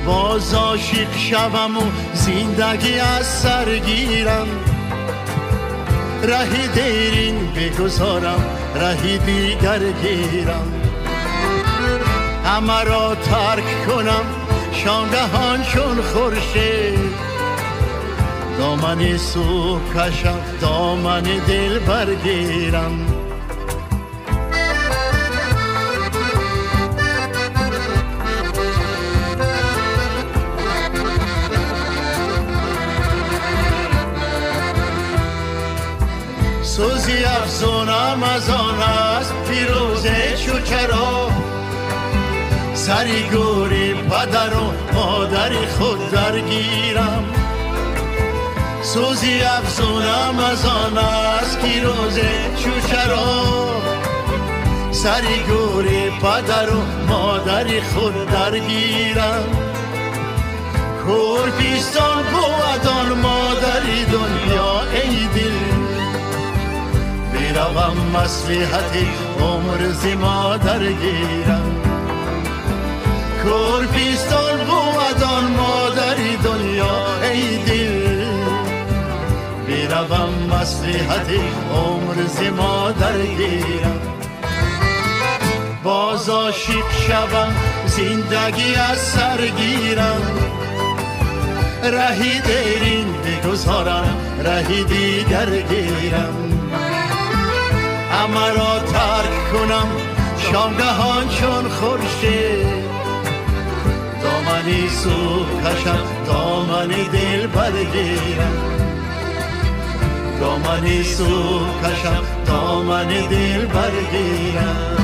باز عاشق شوم و زندگی از سر گیرم، راه دیرین بگذارم راه دیگر گیرم، همه را ترک کنم شانگهان چون خورشید، دامن صبح کشم دامن دل برگیرم. سوزی افزونم از آن است پیروزه چوچرا، سری گوری پدر و مادر خود درگیرم، سوزی افزونم از آن است پیروزه چوچرا، سری گوری پدر و مادر خود درگیرم، کور پیستان بودان مادری دنیا ای دل، بیروم مصلحت عمر زما درگیرم، کور پیستان بودان مادری دنیا ای دل، بیروم مصلحت عمر زما درگیرم، باز عاشق شوم زندگی از سر گیرم، راه دیرین بگذارم راه دیگر گیرم، همه را ترک کنم شامگهان چون خورشید، دامنی صبح کشم دامن دل برگیرم، دامنی صبح کشم دامن دل برگیرم.